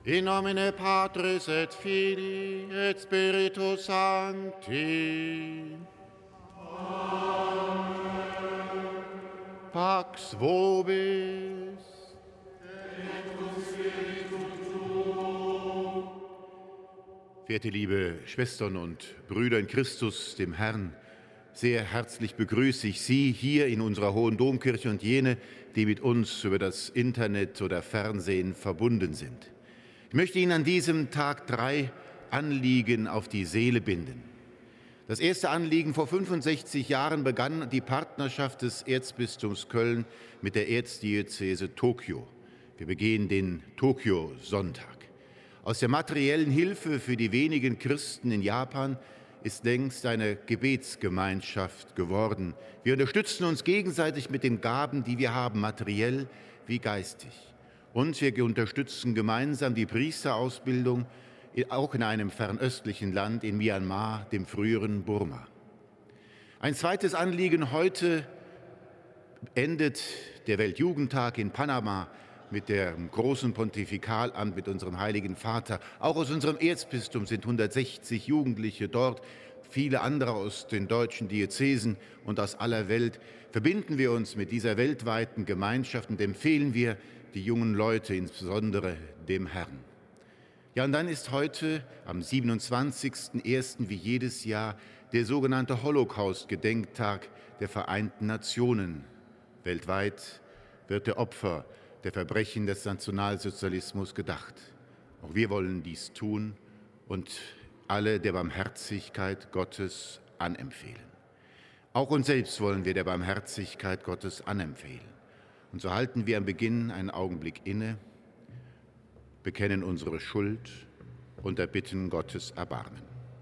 In nomine Patris et Filii et Spiritus Sancti. Amen. Pax vobis. Verehrte liebe Schwestern und Brüder in Christus, dem Herrn, sehr herzlich begrüße ich Sie hier in unserer Hohen Domkirche und jene, die mit uns über das Internet oder Fernsehen verbunden sind. Ich möchte Ihnen an diesem Tag 3 Anliegen auf die Seele binden. Das erste Anliegen: Vor 65 Jahren begann die Partnerschaft des Erzbistums Köln mit der Erzdiözese Tokio. Wir begehen den Tokio-Sonntag. Aus der materiellen Hilfe für die wenigen Christen in Japan ist längst eine Gebetsgemeinschaft geworden. Wir unterstützen uns gegenseitig mit den Gaben, die wir haben, materiell wie geistig. Und wir unterstützen gemeinsam die Priesterausbildung, auch in einem fernöstlichen Land, in Myanmar, dem früheren Burma. Ein zweites Anliegen: Heute endet der Weltjugendtag in Panama mit dem großen Pontifikalamt, mit unserem Heiligen Vater. Auch aus unserem Erzbistum sind 160 Jugendliche dort, viele andere aus den deutschen Diözesen und aus aller Welt. Verbinden wir uns mit dieser weltweiten Gemeinschaft und empfehlen wir die jungen Leute, insbesondere dem Herrn. Ja, und dann ist heute am 27.01. wie jedes Jahr der sogenannte Holocaust-Gedenktag der Vereinten Nationen. Weltweit wird der Opfer der Verbrechen des Nationalsozialismus gedacht. Auch wir wollen dies tun und alle der Barmherzigkeit Gottes anempfehlen. Auch uns selbst wollen wir der Barmherzigkeit Gottes anempfehlen. Und so halten wir am Beginn einen Augenblick inne, bekennen unsere Schuld und erbitten Gottes Erbarmen.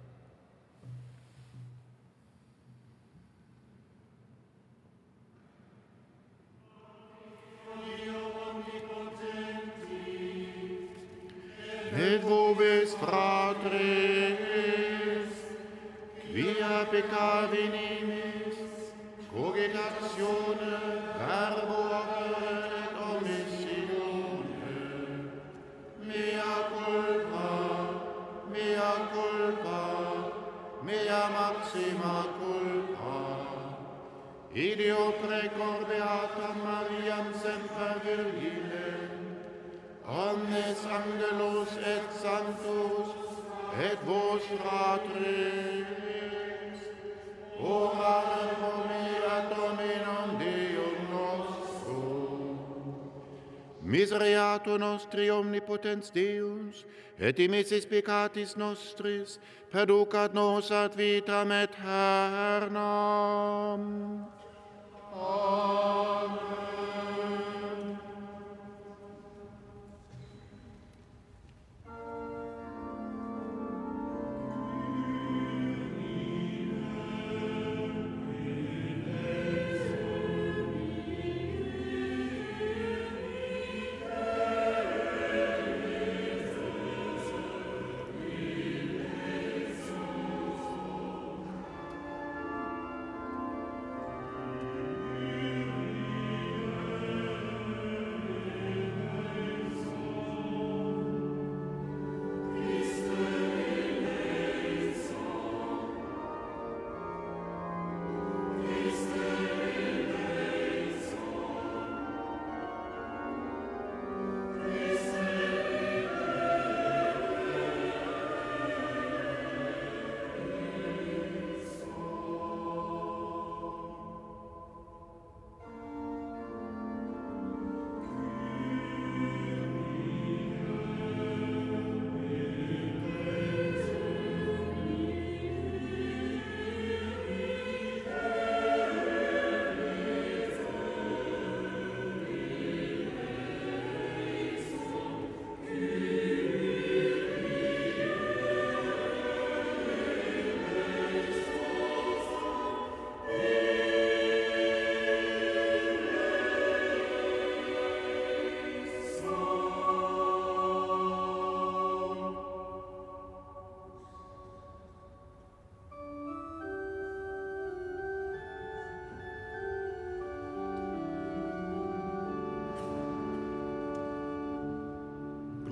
Et vobis Patris, quia peccavi nimis, cogitatione, verbo et omissione, mea culpa, mea maxima culpa. Ideo precor beatam Mariam semper Virginem, omnes angelos et sanctus, et vos fratris, orare pro me ad Dominum Deum nostrum. Misereatur nostri omnipotens Deus, et dimissis peccatis nostris, perducat nos ad vitam aeternam. Amen.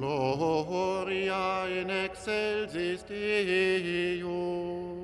Gloria in excelsis Deo.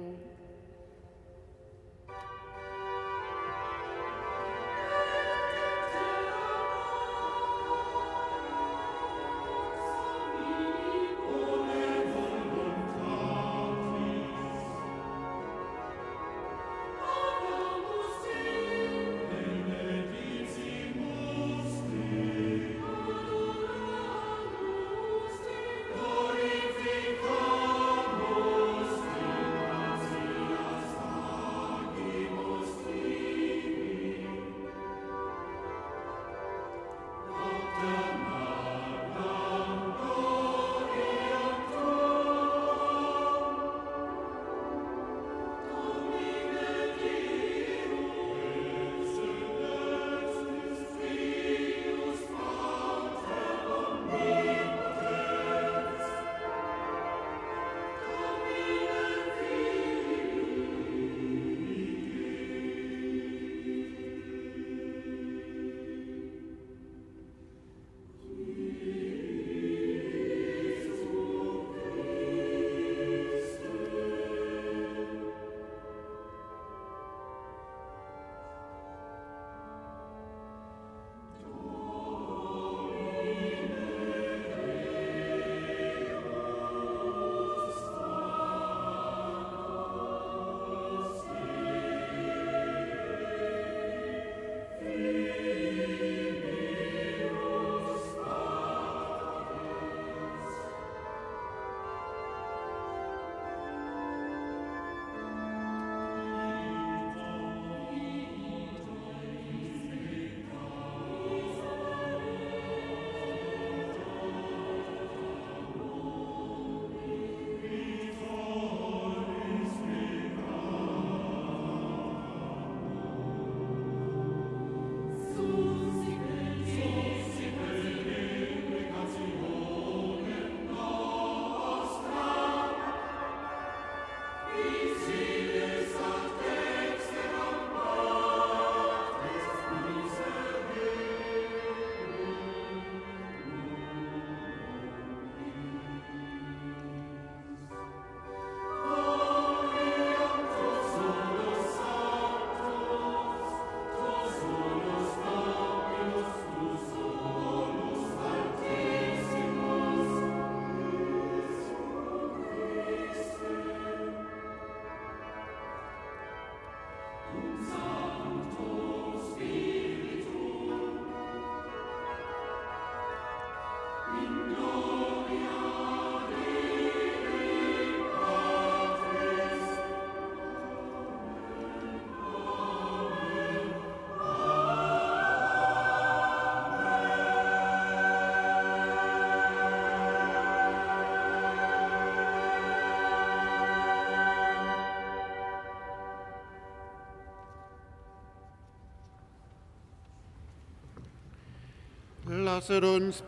Lasset uns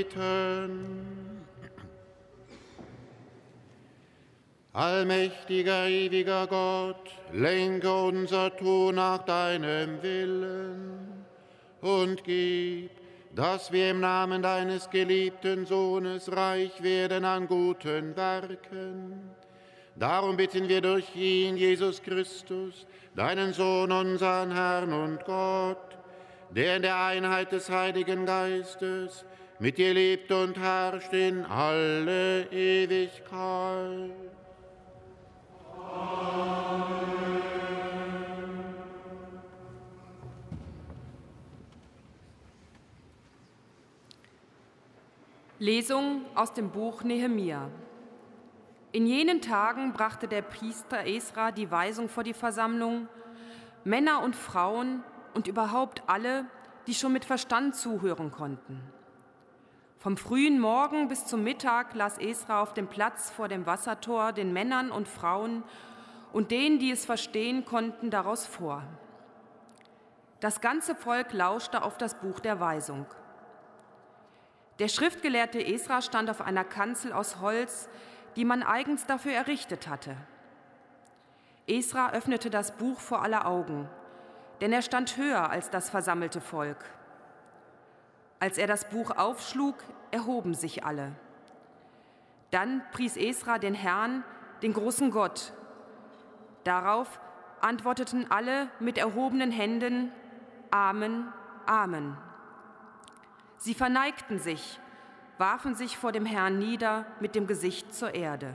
beten. Allmächtiger, ewiger Gott, lenke unser Tun nach deinem Willen und gib, dass wir im Namen deines geliebten Sohnes reich werden an guten Werken. Darum bitten wir durch ihn, Jesus Christus, deinen Sohn, unseren Herrn und Gott, der in der Einheit des Heiligen Geistes mit dir lebt und herrscht in alle Ewigkeit. Amen. Lesung aus dem Buch Nehemia. In jenen Tagen brachte der Priester Esra die Weisung vor die Versammlung: Männer und Frauen und überhaupt alle, die schon mit Verstand zuhören konnten. Vom frühen Morgen bis zum Mittag las Esra auf dem Platz vor dem Wassertor den Männern und Frauen und denen, die es verstehen konnten, daraus vor. Das ganze Volk lauschte auf das Buch der Weisung. Der Schriftgelehrte Esra stand auf einer Kanzel aus Holz, die man eigens dafür errichtet hatte. Esra öffnete das Buch vor aller Augen, denn er stand höher als das versammelte Volk. Als er das Buch aufschlug, erhoben sich alle. Dann pries Esra den Herrn, den großen Gott. Darauf antworteten alle mit erhobenen Händen: Amen, Amen. Sie verneigten sich, warfen sich vor dem Herrn nieder mit dem Gesicht zur Erde.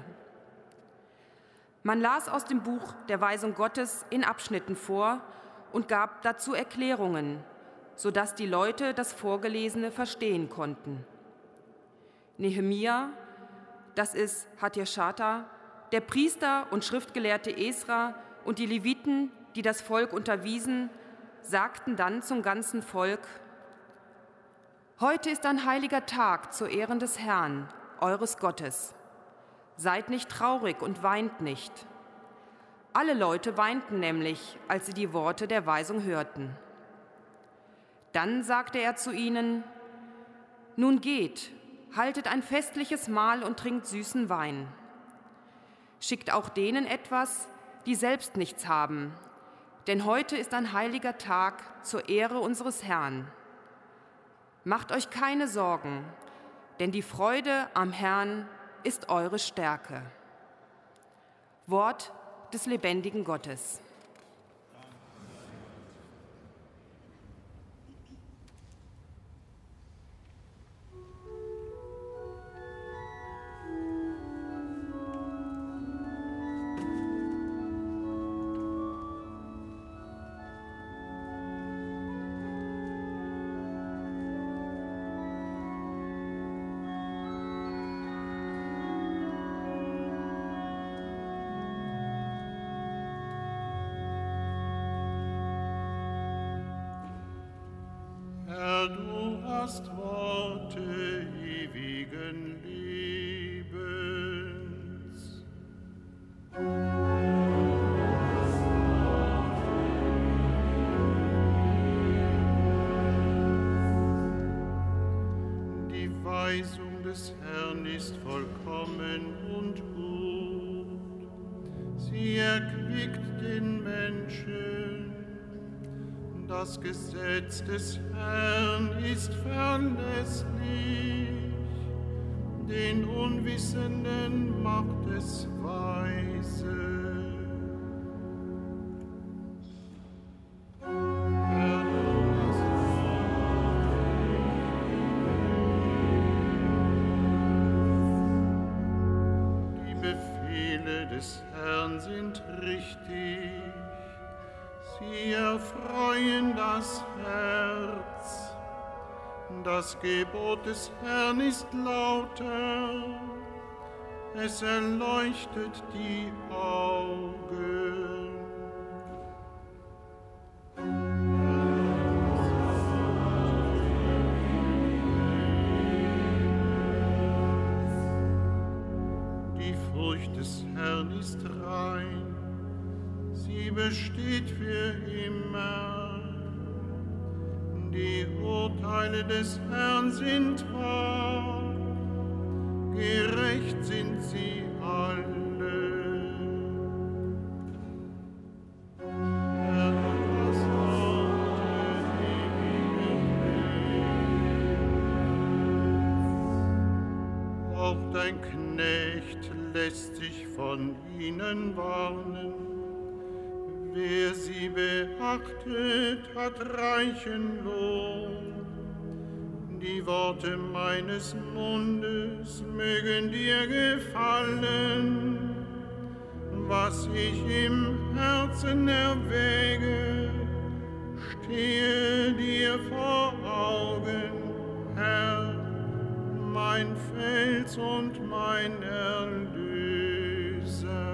Man las aus dem Buch der Weisung Gottes in Abschnitten vor und gab dazu Erklärungen, sodass die Leute das Vorgelesene verstehen konnten. Nehemia, das ist Hatjerschata, der Priester und Schriftgelehrte Esra und die Leviten, die das Volk unterwiesen, sagten dann zum ganzen Volk: Heute ist ein heiliger Tag zu Ehren des Herrn, eures Gottes. Seid nicht traurig und weint nicht. Alle Leute weinten nämlich, als sie die Worte der Weisung hörten. Dann sagte er zu ihnen: Nun geht, haltet ein festliches Mahl und trinkt süßen Wein. Schickt auch denen etwas, die selbst nichts haben, denn heute ist ein heiliger Tag zur Ehre unseres Herrn. Macht euch keine Sorgen, denn die Freude am Herrn ist eure Stärke. Wort des lebendigen Gottes. Du hast Worte ewigen Lebens. Die Weisung des Herrn ist vollkommen und gut. Sie erquickt den Menschen. Das Gesetz des Herrn ist verlässlich, den Unwissenden macht es weise. Die Befehle des Herrn sind richtig. Sie erfreuen das Herz. Das Gebot des Herrn ist lauter. Es erleuchtet die Augen. Die Furcht des Herrn ist rein. Sie besteht für immer. Die Urteile des Herrn sind wahr, gerecht sind sie alle. Herr, du hast Worte ewigen Lebens. Auch dein Knecht lässt sich von ihnen warnen. Wer sie beachtet, hat reichen Lohn. Die Worte meines Mundes mögen dir gefallen. Was ich im Herzen erwäge, stehe dir vor Augen, Herr, mein Fels und mein Erlöser.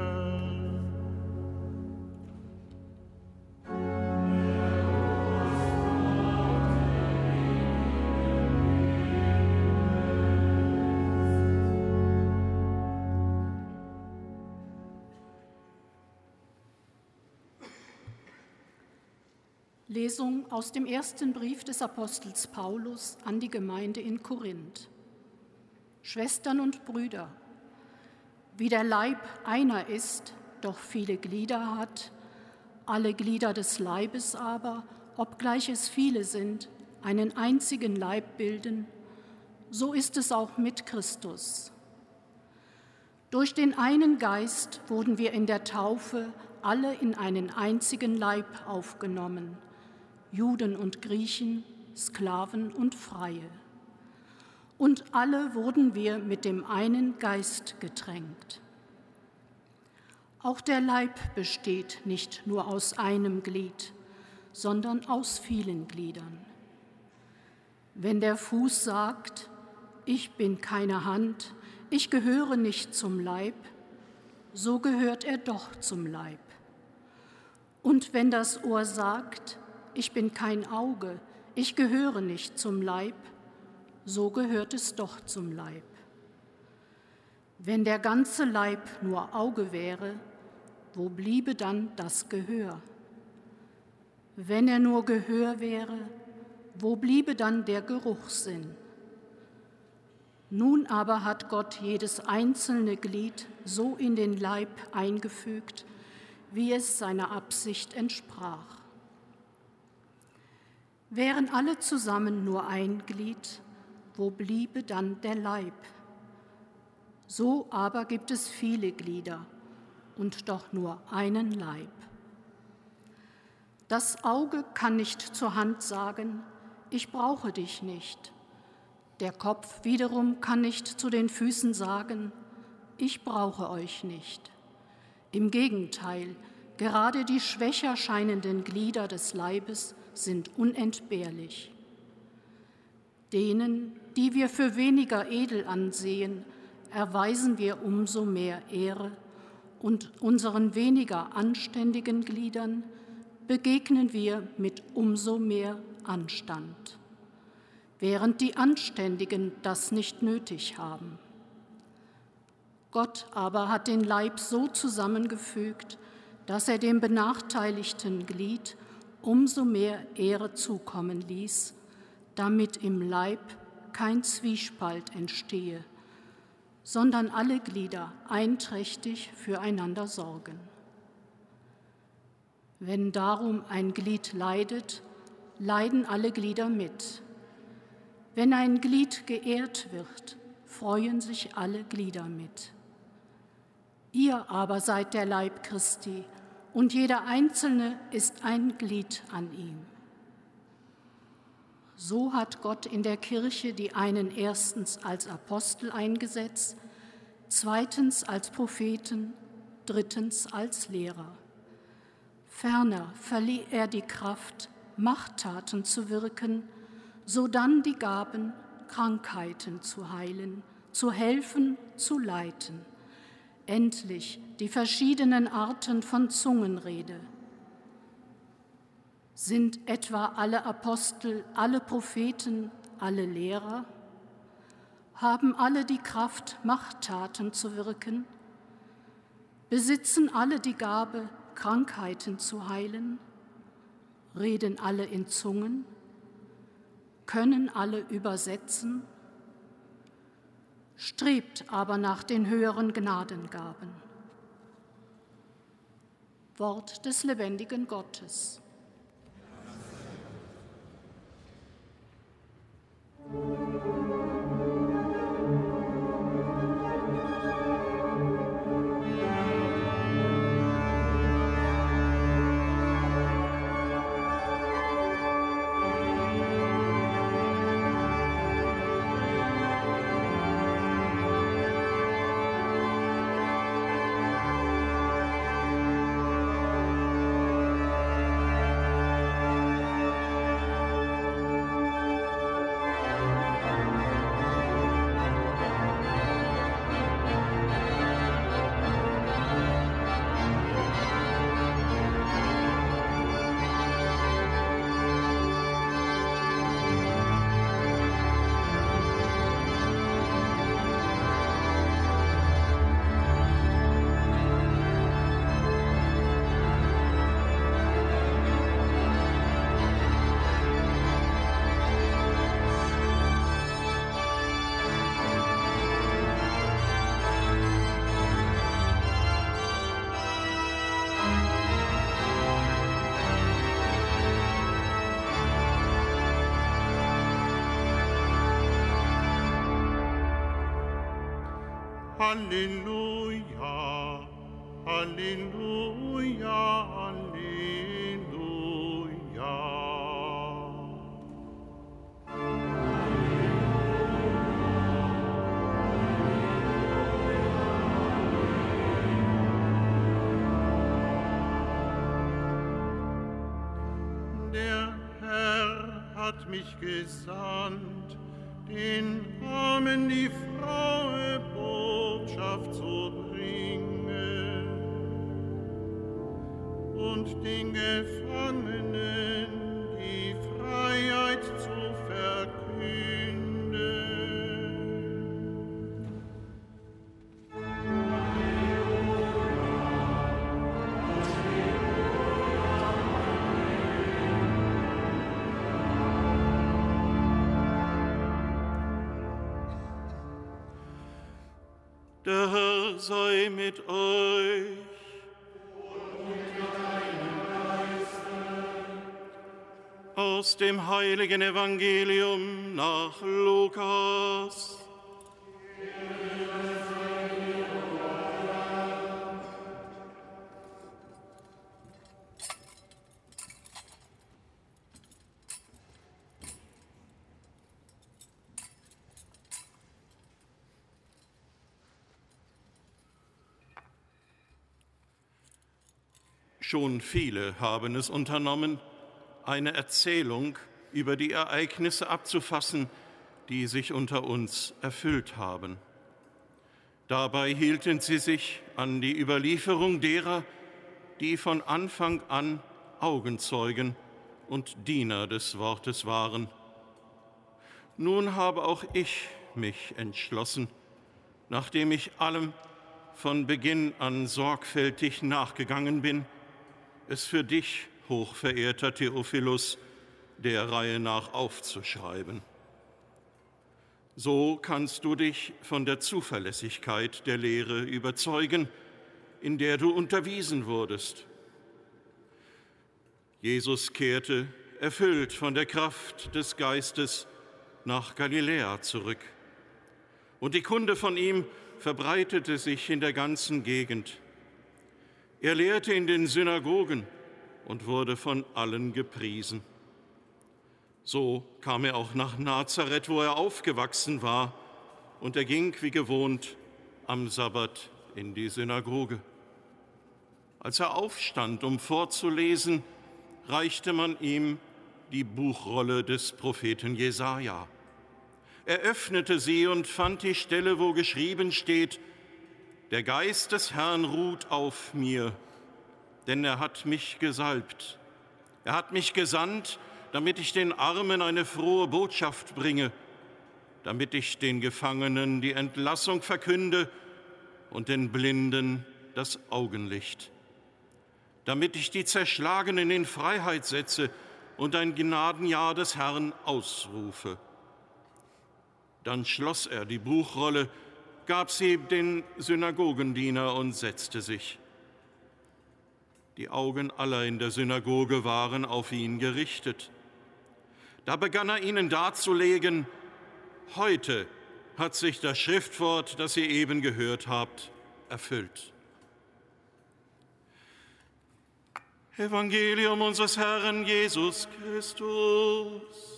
Lesung aus dem ersten Brief des Apostels Paulus an die Gemeinde in Korinth. Schwestern und Brüder, wie der Leib einer ist, doch viele Glieder hat, alle Glieder des Leibes aber, obgleich es viele sind, einen einzigen Leib bilden, so ist es auch mit Christus. Durch den einen Geist wurden wir in der Taufe alle in einen einzigen Leib aufgenommen, Juden und Griechen, Sklaven und Freie. Und alle wurden wir mit dem einen Geist getränkt. Auch der Leib besteht nicht nur aus einem Glied, sondern aus vielen Gliedern. Wenn der Fuß sagt, ich bin keine Hand, ich gehöre nicht zum Leib, so gehört er doch zum Leib. Und wenn das Ohr sagt, ich bin kein Auge, ich gehöre nicht zum Leib, so gehört es doch zum Leib. Wenn der ganze Leib nur Auge wäre, wo bliebe dann das Gehör? Wenn er nur Gehör wäre, wo bliebe dann der Geruchssinn? Nun aber hat Gott jedes einzelne Glied so in den Leib eingefügt, wie es seiner Absicht entsprach. Wären alle zusammen nur ein Glied, wo bliebe dann der Leib? So aber gibt es viele Glieder und doch nur einen Leib. Das Auge kann nicht zur Hand sagen, ich brauche dich nicht. Der Kopf wiederum kann nicht zu den Füßen sagen, ich brauche euch nicht. Im Gegenteil, gerade die schwächer scheinenden Glieder des Leibes sind unentbehrlich. Denen, die wir für weniger edel ansehen, erweisen wir umso mehr Ehre, und unseren weniger anständigen Gliedern begegnen wir mit umso mehr Anstand, während die Anständigen das nicht nötig haben. Gott aber hat den Leib so zusammengefügt, dass er dem benachteiligten Glied umso mehr Ehre zukommen ließ, damit im Leib kein Zwiespalt entstehe, sondern alle Glieder einträchtig füreinander sorgen. Wenn darum ein Glied leidet, leiden alle Glieder mit. Wenn ein Glied geehrt wird, freuen sich alle Glieder mit. Ihr aber seid der Leib Christi, und jeder Einzelne ist ein Glied an ihm. So hat Gott in der Kirche die einen erstens als Apostel eingesetzt, zweitens als Propheten, drittens als Lehrer. Ferner verlieh er die Kraft, Machttaten zu wirken, sodann die Gaben, Krankheiten zu heilen, zu helfen, zu leiten. Endlich die verschiedenen Arten von Zungenrede. Sind etwa alle Apostel, alle Propheten, alle Lehrer? Haben alle die Kraft, Machttaten zu wirken? Besitzen alle die Gabe, Krankheiten zu heilen? Reden alle in Zungen? Können alle übersetzen? Strebt aber nach den höheren Gnadengaben. Wort des lebendigen Gottes. Halleluja, Halleluja, Halleluja. Der Herr hat mich gesandt, den Armen die frohe Botschaft zu bringen und den Gefangenen die Freiheit zu verkünden. Der Herr sei mit euch. Und mit deinem Geiste. Aus dem heiligen Evangelium nach Lukas. Schon viele haben es unternommen, eine Erzählung über die Ereignisse abzufassen, die sich unter uns erfüllt haben. Dabei hielten sie sich an die Überlieferung derer, die von Anfang an Augenzeugen und Diener des Wortes waren. Nun habe auch ich mich entschlossen, nachdem ich allem von Beginn an sorgfältig nachgegangen bin, es für dich, hochverehrter Theophilus, der Reihe nach aufzuschreiben. So kannst du dich von der Zuverlässigkeit der Lehre überzeugen, in der du unterwiesen wurdest. Jesus kehrte, erfüllt von der Kraft des Geistes, nach Galiläa zurück. Und die Kunde von ihm verbreitete sich in der ganzen Gegend. Er lehrte in den Synagogen und wurde von allen gepriesen. So kam er auch nach Nazareth, wo er aufgewachsen war, und er ging wie gewohnt am Sabbat in die Synagoge. Als er aufstand, um vorzulesen, reichte man ihm die Buchrolle des Propheten Jesaja. Er öffnete sie und fand die Stelle, wo geschrieben steht: Der Geist des Herrn ruht auf mir, denn er hat mich gesalbt. Er hat mich gesandt, damit ich den Armen eine frohe Botschaft bringe, damit ich den Gefangenen die Entlassung verkünde und den Blinden das Augenlicht, damit ich die Zerschlagenen in Freiheit setze und ein Gnadenjahr des Herrn ausrufe. Dann schloss er die Buchrolle, gab sie den Synagogendiener und setzte sich. Die Augen aller in der Synagoge waren auf ihn gerichtet. Da begann er ihnen darzulegen: Heute hat sich das Schriftwort, das ihr eben gehört habt, erfüllt. Evangelium unseres Herrn Jesus Christus.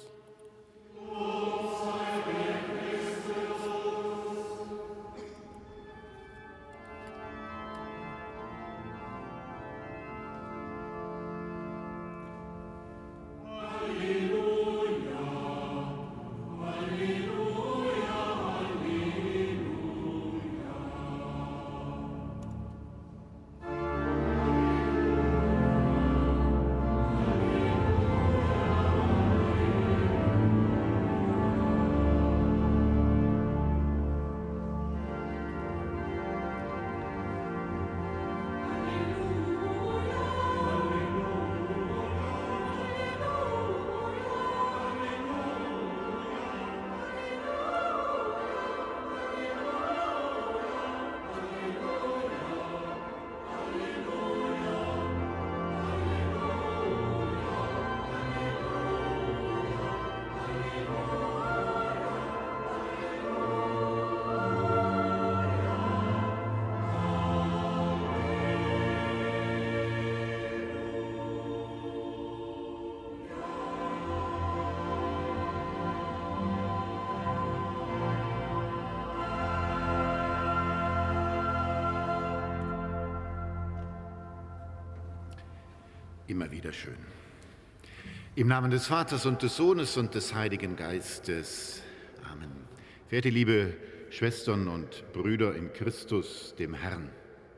immer wieder schön. Im Namen des Vaters und des Sohnes und des Heiligen Geistes. Amen. Verehrte liebe Schwestern und Brüder in Christus, dem Herrn.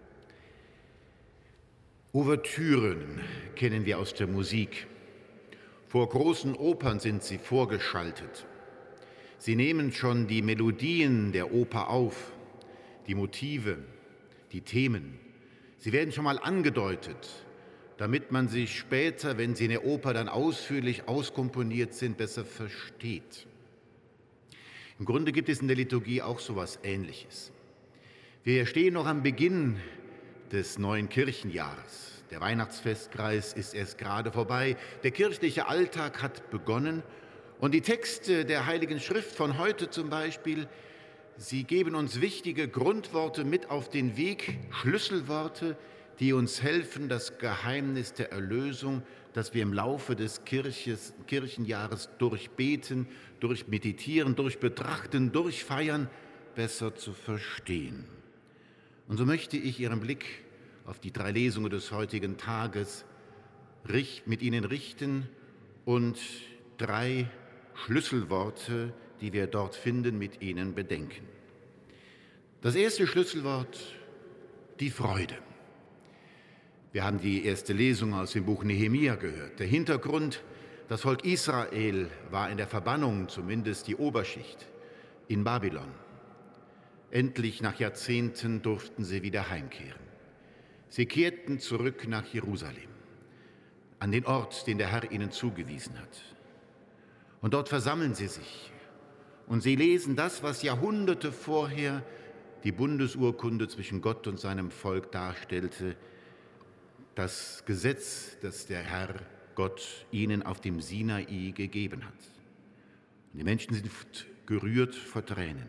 Ouvertüren kennen wir aus der Musik. Vor großen Opern sind sie vorgeschaltet. Sie nehmen schon die Melodien der Oper auf, die Motive, die Themen. Sie werden schon mal angedeutet, damit man sie später, wenn sie in der Oper dann ausführlich auskomponiert sind, besser versteht. Im Grunde gibt es in der Liturgie auch so etwas Ähnliches. Wir stehen noch am Beginn des neuen Kirchenjahres. Der Weihnachtsfestkreis ist erst gerade vorbei, der kirchliche Alltag hat begonnen und die Texte der Heiligen Schrift von heute zum Beispiel, sie geben uns wichtige Grundworte mit auf den Weg, Schlüsselworte, die uns helfen, das Geheimnis der Erlösung, das wir im Laufe des Kirchenjahres durchbeten, durchmeditieren, durchbetrachten, durchfeiern, besser zu verstehen. Und so möchte ich Ihren Blick auf die 3 Lesungen des heutigen Tages mit Ihnen richten und 3 Schlüsselworte, die wir dort finden, mit Ihnen bedenken. Das erste Schlüsselwort, die Freude. Wir haben die erste Lesung aus dem Buch Nehemia gehört. Der Hintergrund, das Volk Israel war in der Verbannung, zumindest die Oberschicht, in Babylon. Endlich nach Jahrzehnten durften sie wieder heimkehren. Sie kehrten zurück nach Jerusalem, an den Ort, den der Herr ihnen zugewiesen hat. Und dort versammeln sie sich und sie lesen das, was Jahrhunderte vorher die Bundesurkunde zwischen Gott und seinem Volk darstellte, das Gesetz, das der Herr Gott ihnen auf dem Sinai gegeben hat. Und die Menschen sind gerührt vor Tränen.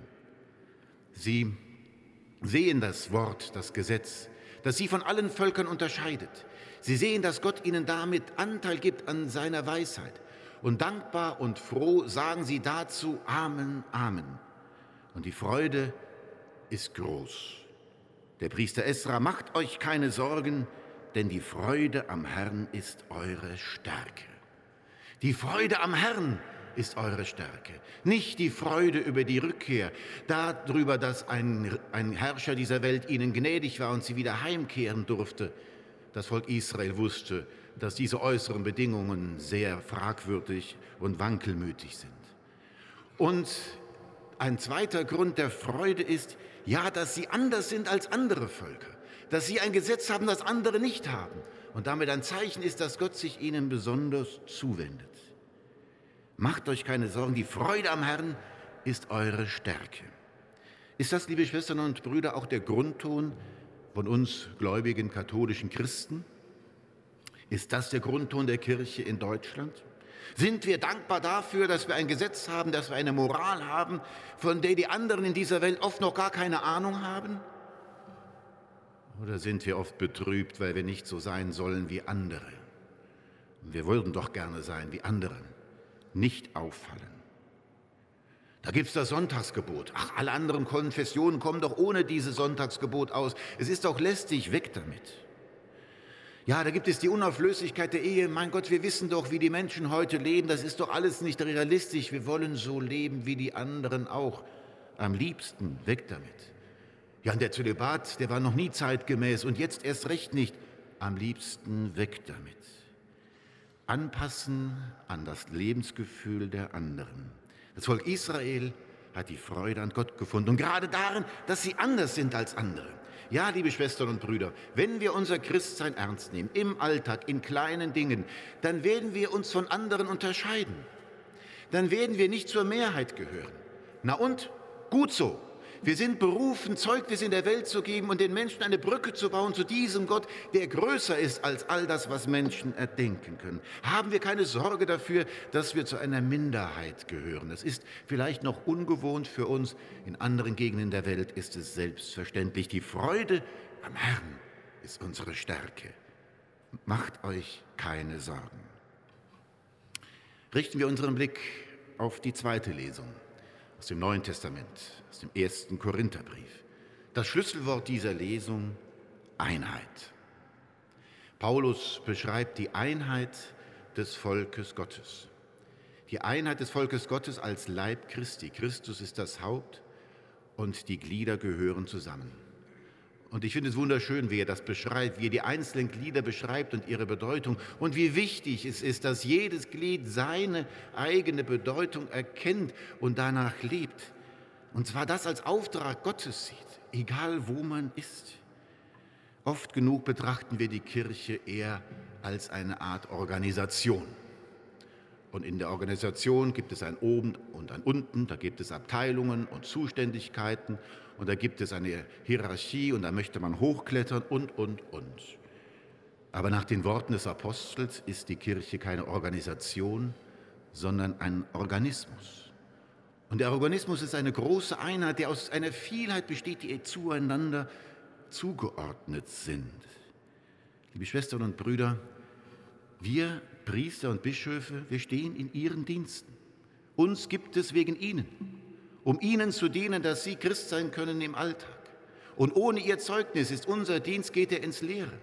Sie sehen das Wort, das Gesetz, das sie von allen Völkern unterscheidet. Sie sehen, dass Gott ihnen damit Anteil gibt an seiner Weisheit. Und dankbar und froh sagen sie dazu Amen, Amen. Und die Freude ist groß. Der Priester Esra, macht euch keine Sorgen, denn die Freude am Herrn ist eure Stärke. Die Freude am Herrn ist eure Stärke. Nicht die Freude über die Rückkehr, darüber, dass ein Herrscher dieser Welt ihnen gnädig war und sie wieder heimkehren durfte. Das Volk Israel wusste, dass diese äußeren Bedingungen sehr fragwürdig und wankelmütig sind. Und ein zweiter Grund der Freude ist, ja, dass sie anders sind als andere Völker. Dass sie ein Gesetz haben, das andere nicht haben. Und damit ein Zeichen ist, dass Gott sich ihnen besonders zuwendet. Macht euch keine Sorgen, die Freude am Herrn ist eure Stärke. Ist das, liebe Schwestern und Brüder, auch der Grundton von uns gläubigen katholischen Christen? Ist das der Grundton der Kirche in Deutschland? Sind wir dankbar dafür, dass wir ein Gesetz haben, dass wir eine Moral haben, von der die anderen in dieser Welt oft noch gar keine Ahnung haben? Oder sind wir oft betrübt, weil wir nicht so sein sollen wie andere? Wir würden doch gerne sein wie andere, nicht auffallen. Da gibt es das Sonntagsgebot. Ach, alle anderen Konfessionen kommen doch ohne dieses Sonntagsgebot aus. Es ist doch lästig, weg damit. Ja, da gibt es die Unauflöslichkeit der Ehe. Mein Gott, wir wissen doch, wie die Menschen heute leben. Das ist doch alles nicht realistisch. Wir wollen so leben wie die anderen auch. Am liebsten, weg damit. Ja, und der Zölibat, der war noch nie zeitgemäß und jetzt erst recht nicht. Am liebsten weg damit. Anpassen an das Lebensgefühl der anderen. Das Volk Israel hat die Freude an Gott gefunden und gerade darin, dass sie anders sind als andere. Ja, liebe Schwestern und Brüder, wenn wir unser Christsein ernst nehmen, im Alltag, in kleinen Dingen, dann werden wir uns von anderen unterscheiden. Dann werden wir nicht zur Mehrheit gehören. Na und? Gut so. Wir sind berufen, Zeugnis in der Welt zu geben und den Menschen eine Brücke zu bauen zu diesem Gott, der größer ist als all das, was Menschen erdenken können. Haben wir keine Sorge dafür, dass wir zu einer Minderheit gehören. Das ist vielleicht noch ungewohnt für uns. In anderen Gegenden der Welt ist es selbstverständlich. Die Freude am Herrn ist unsere Stärke. Macht euch keine Sorgen. Richten wir unseren Blick auf die zweite Lesung aus dem Neuen Testament, aus dem 1. Korintherbrief. Das Schlüsselwort dieser Lesung: Einheit. Paulus beschreibt die Einheit des Volkes Gottes. Die Einheit des Volkes Gottes als Leib Christi. Christus ist das Haupt und die Glieder gehören zusammen. Und ich finde es wunderschön, wie er das beschreibt, wie er die einzelnen Glieder beschreibt und ihre Bedeutung und wie wichtig es ist, dass jedes Glied seine eigene Bedeutung erkennt und danach lebt. Und zwar das als Auftrag Gottes sieht, egal wo man ist. Oft genug betrachten wir die Kirche eher als eine Art Organisation. Und in der Organisation gibt es ein Oben und ein Unten, da gibt es Abteilungen und Zuständigkeiten und da gibt es eine Hierarchie und da möchte man hochklettern und. Aber nach den Worten des Apostels ist die Kirche keine Organisation, sondern ein Organismus. Und der Organismus ist eine große Einheit, die aus einer Vielheit besteht, die zueinander zugeordnet sind. Liebe Schwestern und Brüder, wir Priester und Bischöfe, wir stehen in ihren Diensten. Uns gibt es wegen ihnen, um ihnen zu dienen, dass sie Christ sein können im Alltag. Und ohne ihr Zeugnis ist unser Dienst, geht er ins Leere.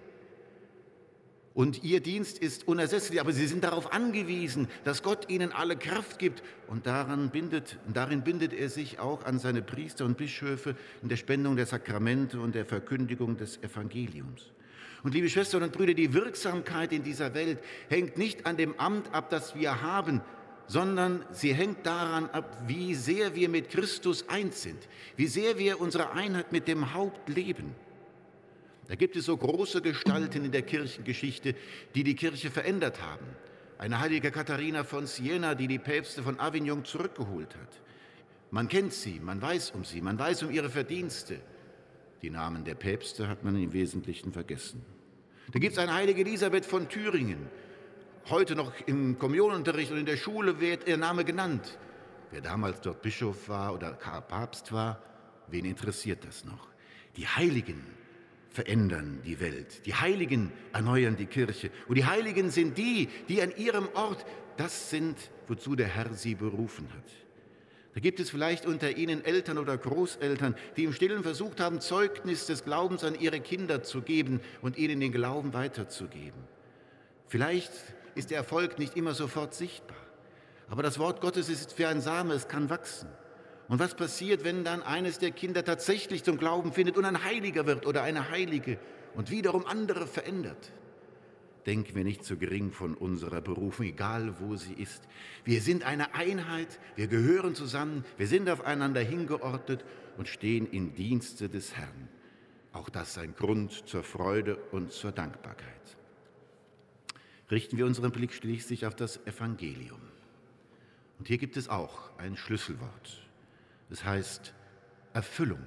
Und ihr Dienst ist unersetzlich, aber sie sind darauf angewiesen, dass Gott ihnen alle Kraft gibt. Und darin bindet er sich auch an seine Priester und Bischöfe in der Spendung der Sakramente und der Verkündigung des Evangeliums. Und liebe Schwestern und Brüder, die Wirksamkeit in dieser Welt hängt nicht an dem Amt ab, das wir haben, sondern sie hängt daran ab, wie sehr wir mit Christus eins sind, wie sehr wir unsere Einheit mit dem Haupt leben. Da gibt es so große Gestalten in der Kirchengeschichte, die die Kirche verändert haben. Eine heilige Katharina von Siena, die die Päpste von Avignon zurückgeholt hat. Man kennt sie, man weiß um sie, man weiß um ihre Verdienste. Die Namen der Päpste hat man im Wesentlichen vergessen. Da gibt es eine heilige Elisabeth von Thüringen. Heute noch im Kommunionunterricht und in der Schule wird ihr Name genannt. Wer damals dort Bischof war oder Papst war, wen interessiert das noch? Die Heiligen verändern die Welt. Die Heiligen erneuern die Kirche. Und die Heiligen sind die an ihrem Ort, das sind, wozu der Herr sie berufen hat. Da gibt es vielleicht unter Ihnen Eltern oder Großeltern, die im Stillen versucht haben, Zeugnis des Glaubens an ihre Kinder zu geben und ihnen den Glauben weiterzugeben. Vielleicht ist der Erfolg nicht immer sofort sichtbar, aber das Wort Gottes ist wie ein Same, es kann wachsen. Und was passiert, wenn dann eines der Kinder tatsächlich zum Glauben findet und ein Heiliger wird oder eine Heilige und wiederum andere verändert? Denken wir nicht zu gering von unserer Berufung, egal wo sie ist. Wir sind eine Einheit, wir gehören zusammen, wir sind aufeinander hingeordnet und stehen im Dienste des Herrn. Auch das ist ein Grund zur Freude und zur Dankbarkeit. Richten wir unseren Blick schließlich auf das Evangelium. Und hier gibt es auch ein Schlüsselwort. Das heißt Erfüllung.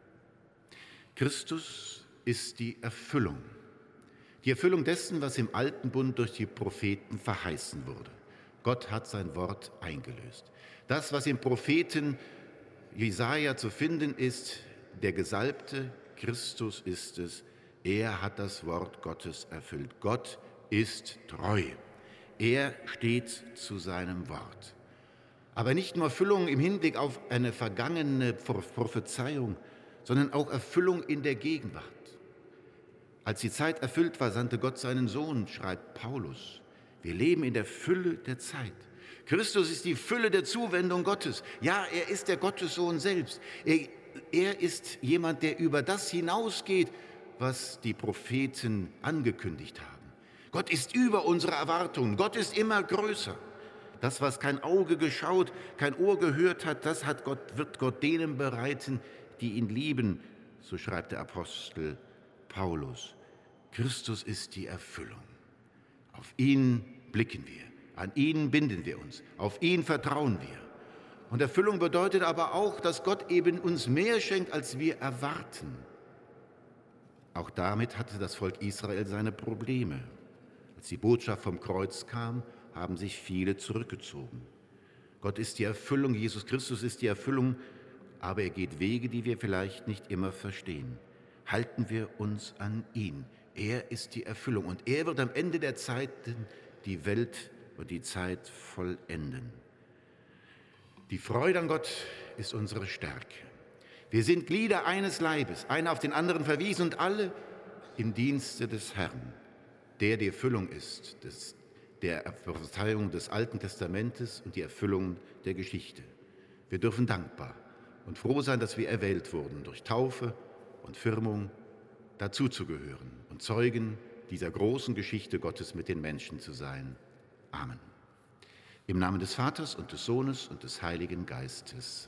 Christus ist die Erfüllung. Die Erfüllung dessen, was im Alten Bund durch die Propheten verheißen wurde. Gott hat sein Wort eingelöst. Das, was im Propheten Jesaja zu finden ist, der Gesalbte, Christus ist es. Er hat das Wort Gottes erfüllt. Gott ist treu. Er steht zu seinem Wort. Aber nicht nur Erfüllung im Hinblick auf eine vergangene Prophezeiung, sondern auch Erfüllung in der Gegenwart. Als die Zeit erfüllt war, sandte Gott seinen Sohn, schreibt Paulus. Wir leben in der Fülle der Zeit. Christus ist die Fülle der Zuwendung Gottes. Ja, er ist der Gottessohn selbst. Er ist jemand, der über das hinausgeht, was die Propheten angekündigt haben. Gott ist über unsere Erwartungen. Gott ist immer größer. Das, was kein Auge geschaut, kein Ohr gehört hat, wird Gott denen bereiten, die ihn lieben, so schreibt der Apostel Paulus. Christus ist die Erfüllung. Auf ihn blicken wir, an ihn binden wir uns, auf ihn vertrauen wir. Und Erfüllung bedeutet aber auch, dass Gott eben uns mehr schenkt, als wir erwarten. Auch damit hatte das Volk Israel seine Probleme. Als die Botschaft vom Kreuz kam, haben sich viele zurückgezogen. Gott ist die Erfüllung, Jesus Christus ist die Erfüllung, aber er geht Wege, die wir vielleicht nicht immer verstehen. Halten wir uns an ihn. Er ist die Erfüllung und er wird am Ende der Zeiten die Welt und die Zeit vollenden. Die Freude an Gott ist unsere Stärke. Wir sind Glieder eines Leibes, einer auf den anderen verwiesen und alle im Dienste des Herrn. der die Erfüllung ist der Prophezeiung des Alten Testamentes und die Erfüllung der Geschichte. Wir dürfen dankbar und froh sein, dass wir erwählt wurden, durch Taufe und Firmung dazuzugehören und Zeugen dieser großen Geschichte Gottes mit den Menschen zu sein. Amen. Im Namen des Vaters und des Sohnes und des Heiligen Geistes.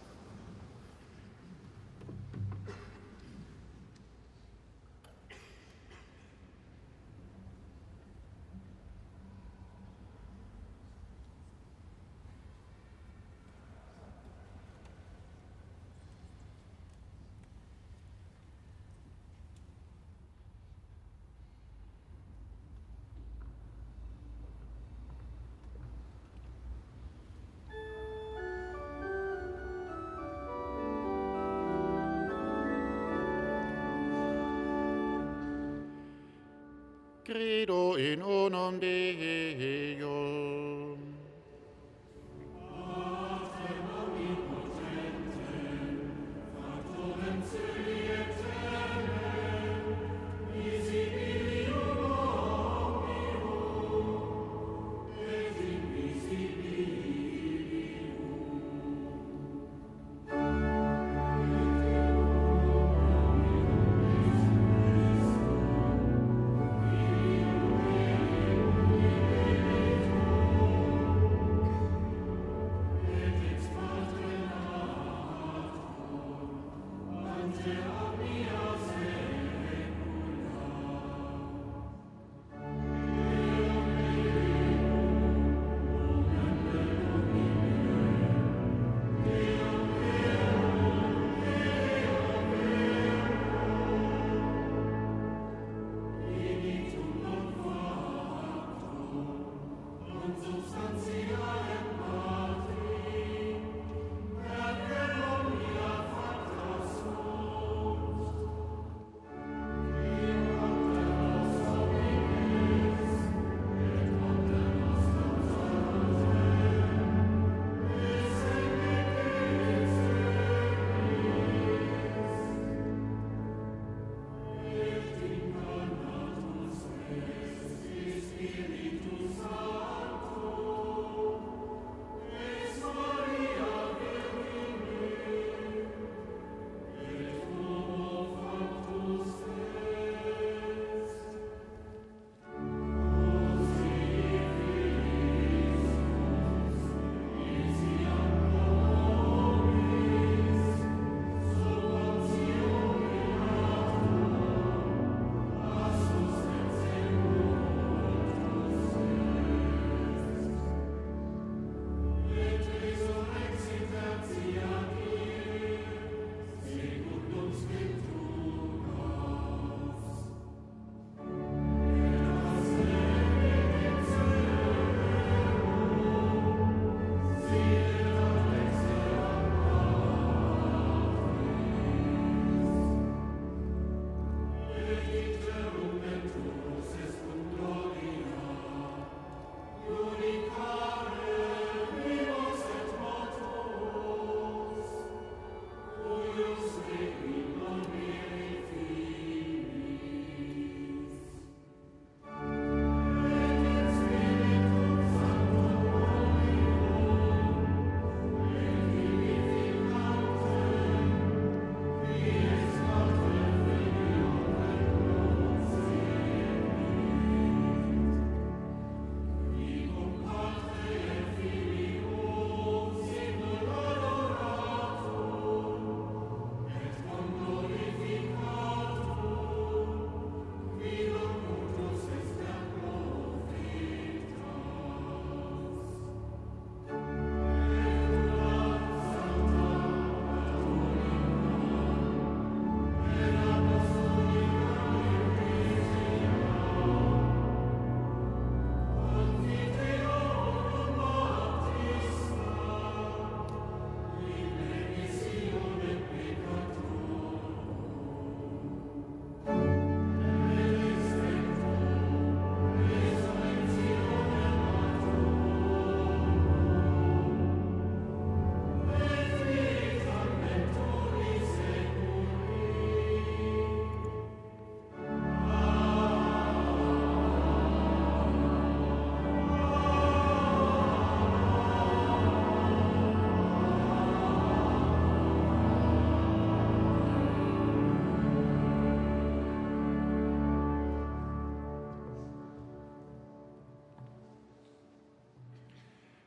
Credo in unum Deum.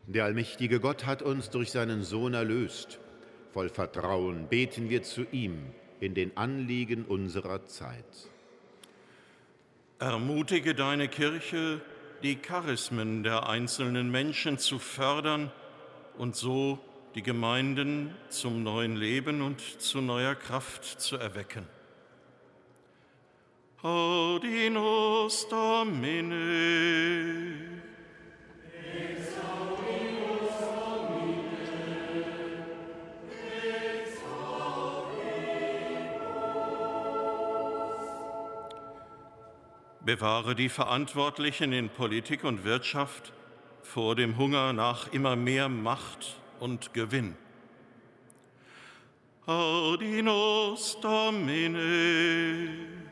Der allmächtige Gott hat uns durch seinen Sohn erlöst. Voll Vertrauen beten wir zu ihm in den Anliegen unserer Zeit. Ermutige deine Kirche, die Charismen der einzelnen Menschen zu fördern und so die Gemeinden zum neuen Leben und zu neuer Kraft zu erwecken. Audinos Domine. Bewahre die Verantwortlichen in Politik und Wirtschaft vor dem Hunger nach immer mehr Macht und Gewinn. Audinos Domine.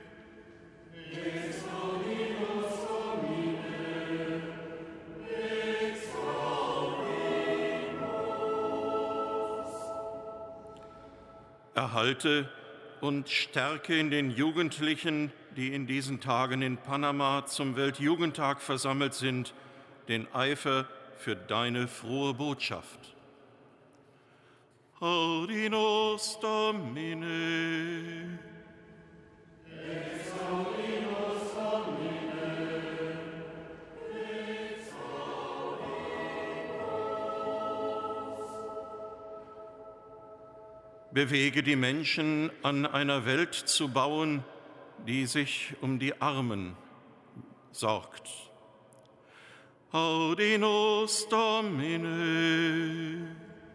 Erhalte und stärke in den Jugendlichen, die in diesen Tagen in Panama zum Weltjugendtag versammelt sind, den Eifer für deine frohe Botschaft. Audinos Domine. Bewege die Menschen, an einer Welt zu bauen, die sich um die Armen sorgt. Audinos Domine.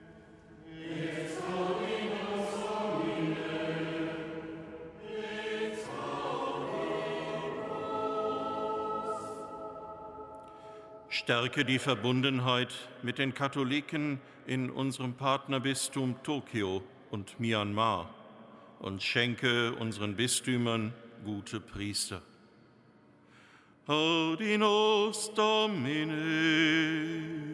Stärke die Verbundenheit mit den Katholiken in unserem Partnerbistum Tokio und Myanmar und schenke unseren Bistümern gute Priester. Audinos Domine.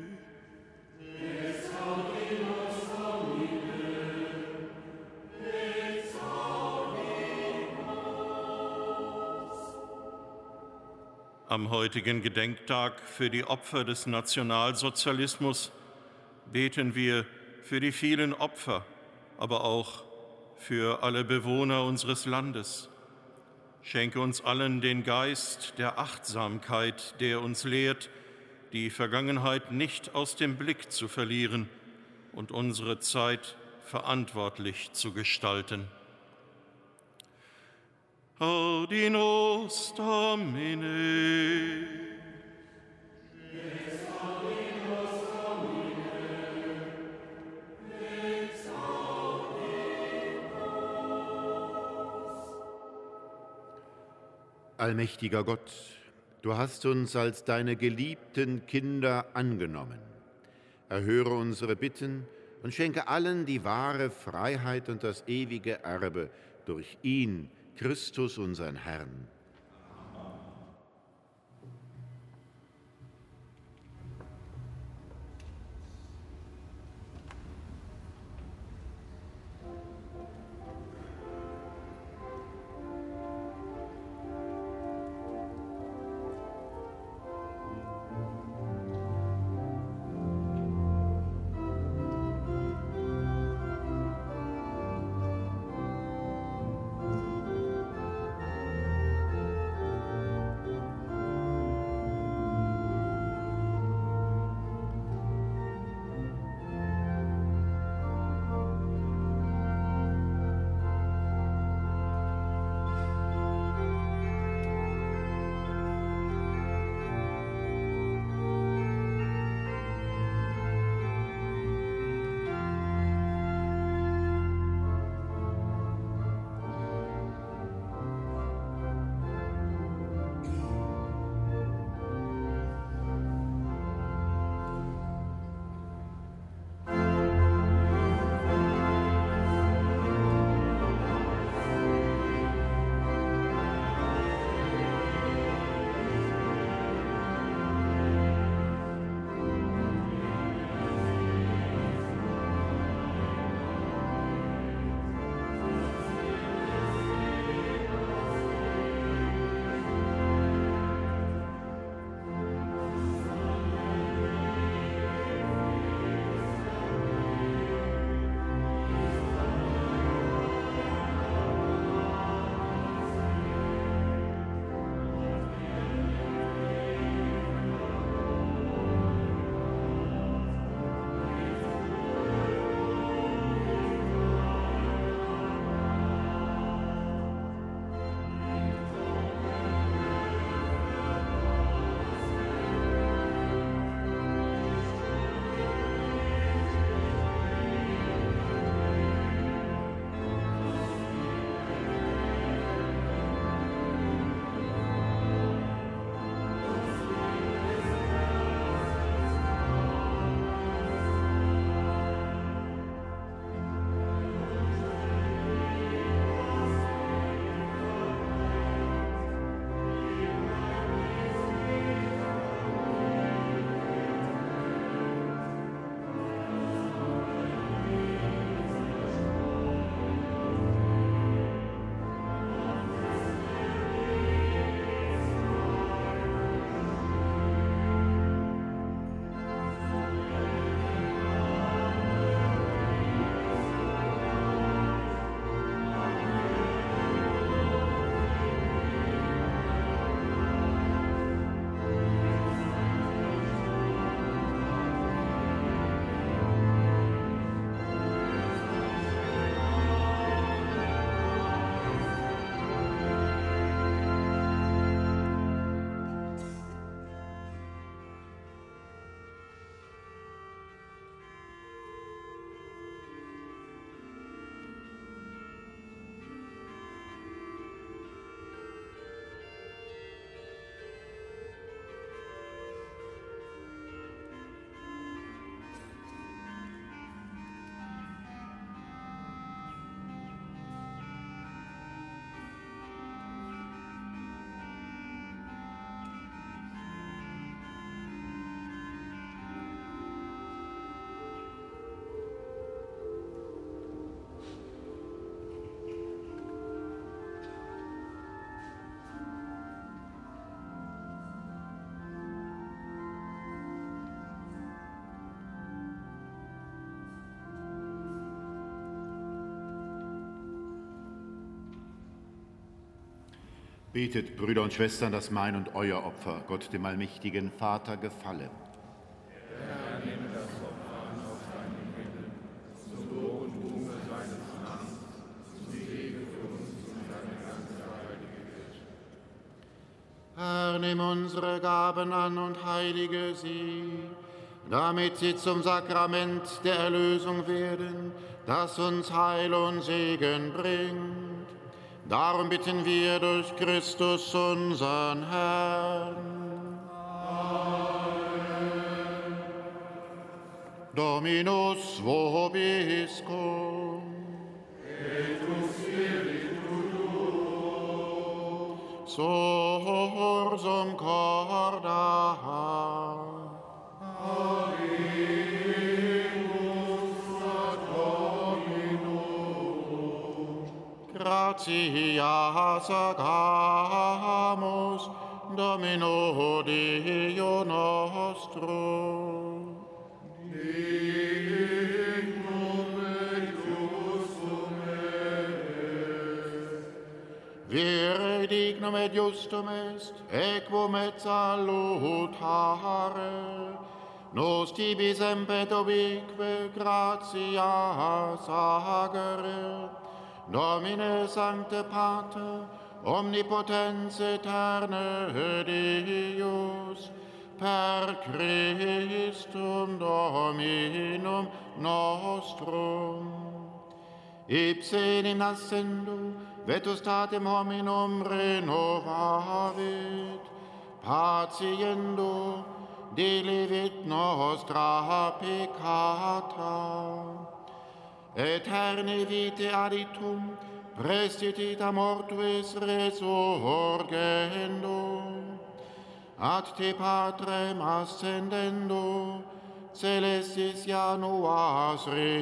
Am heutigen Gedenktag für die Opfer des Nationalsozialismus beten wir für die vielen Opfer, aber auch für alle Bewohner unseres Landes. Schenke uns allen den Geist der Achtsamkeit, der uns lehrt, die Vergangenheit nicht aus dem Blick zu verlieren und unsere Zeit verantwortlich zu gestalten. Audinos Domine. Allmächtiger Gott, du hast uns als deine geliebten Kinder angenommen. Erhöre unsere Bitten und schenke allen die wahre Freiheit und das ewige Erbe durch ihn, Christus, unseren Herrn. Betet, Brüder und Schwestern, dass mein und euer Opfer Gott, dem allmächtigen Vater, gefalle. Herr, nehme das Opfer an aus deinem Himmel, zum Lob und Ruhme seines Namens, zum Segen für uns und seine ganze heilige Welt. Herr, nimm unsere Gaben an und heilige sie, damit sie zum Sakrament der Erlösung werden, das uns Heil und Segen bringt. Darum bitten wir durch Christus, unseren Herrn. Amen. Dominus vobiscum. Et tu spiritu tuo. Sursum corda. Gratias agamus, Domino Deo nostro. Dignum et justum est. Vere dignum et justum est, equum et salutare, nos tibi sempet ubique gratias agere, Domine Sancte Pater, omnipotens aeterne Deus, per Christum Dominum nostrum. Ipse in nascendo, vetustatem hominum renovavit, patiendo, delevit nostra peccata. Eterne vitae aditum, prestitit a mortuis resurgendo, ad te Patrem ascendendo, celestis januas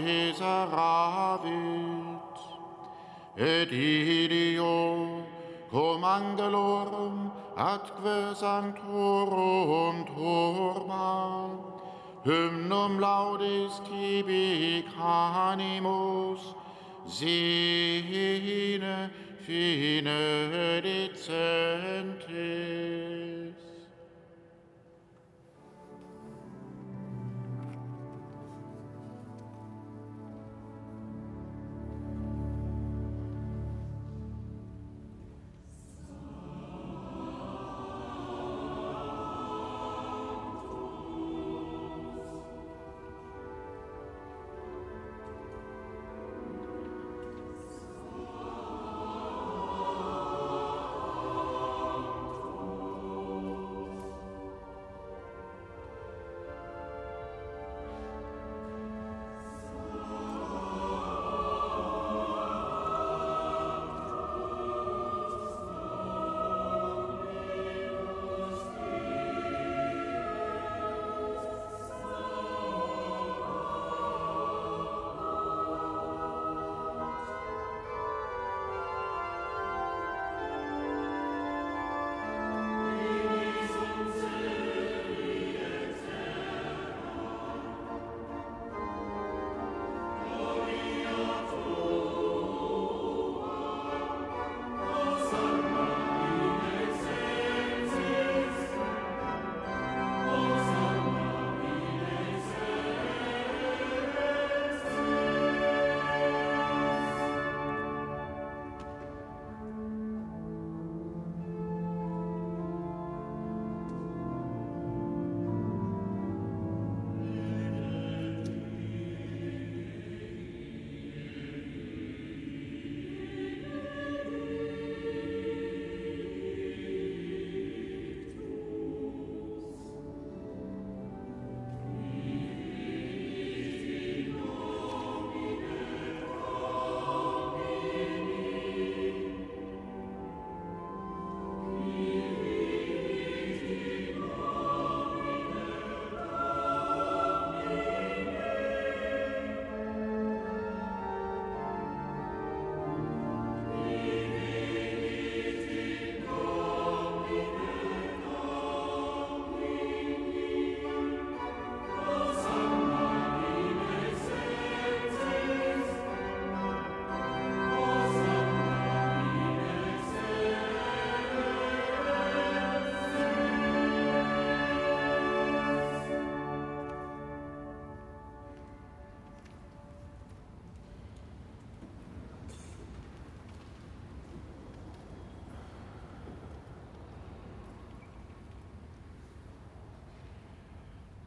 reseravit, et ideo, cum angelorum atque sanctorum turba, hymnum laudis tibi canimus, sine fine dicentis.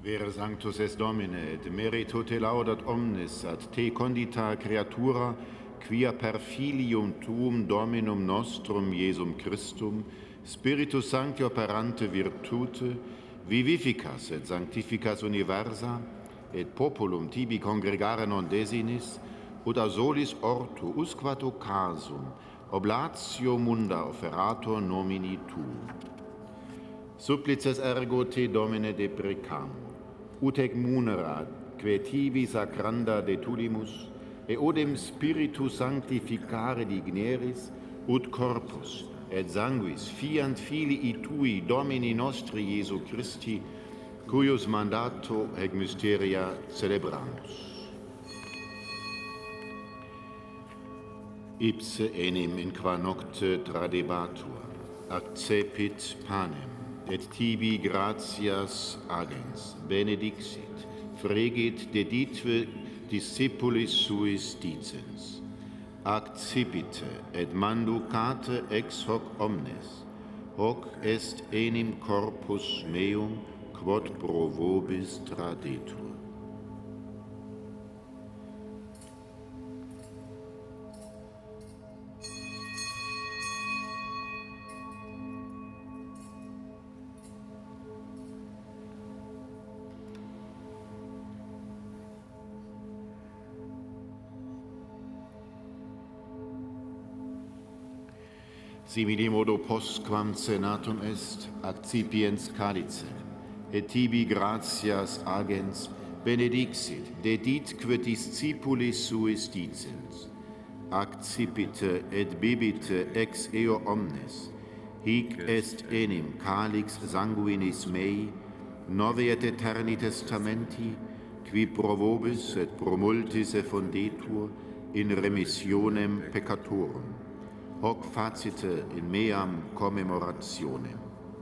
Per sanctus est Domine, et merito te laudat omnes, ad te condita creatura, quia per filium tuum Dominum nostrum Iesum Christum, Spiritus Sancti operante virtute, vivificas et sanctificas universa, et populum tibi congregare non desinis, ut a solis ortu usquato casum, oblatio munda offerator nomini tuum. Supplices ergo te, Domine, deprecamur, ut ec munera, que tibi sacranda detulimus, e odem Spiritu sanctificare digneris, ut corpus et sanguis fiant filii tui Domini nostri Iesu Christi, cuius mandato ec mysteria celebramus. Ipse enim in qua nocte tradebatur, accepit panem, et tibi gratias agens, benedixit, fregit deditve discipulis suis dicens. Accipite et manducate ex hoc omnes, hoc est enim corpus meum, quod pro vobis tradetur. Simili modo postquam cenatum est, accipiens calice, et tibi gratias agens, benedixit, deditque discipulis suis dicens. Accipite et bibite ex eo omnes, hic est enim calix sanguinis mei, novi et eterni testamenti, qui pro vobis et pro multis effundetur in remissionem peccatorum. Hoc facite in meam commemorationem.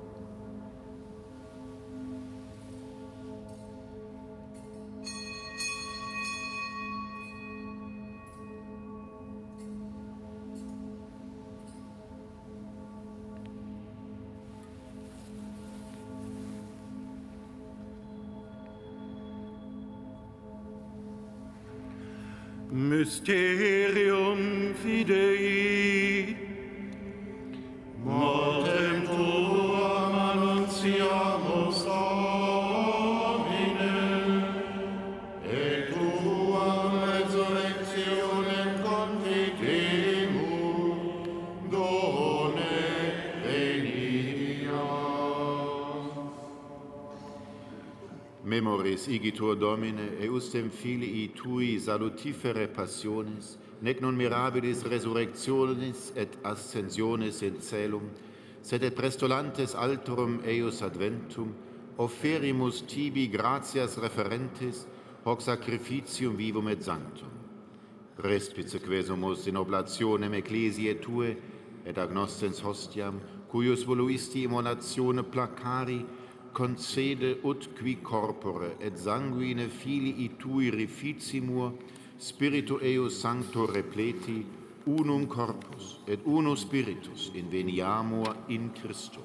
Mysterium Fidei. Mortem tuam annunciamus, Domine, et tuam resurrectionem confitemur, done veniam. Memoris igitur Domine, eustem filii tui salutifere passionis, nec non mirabilis resurrectionis et ascensionis in caelum, sed et prestolantes alterum eius adventum, offerimus tibi gratias referentes, hoc sacrificium vivum et sanctum. Respice quesumus in oblationem ecclesiae tue, et agnoscens hostiam, cuius voluisti immolatione placari, concede ut qui corpore et sanguine filii tui reficimur, Spiritu eius sancto repleti, unum corpus et unus spiritus inveniamur in Christo.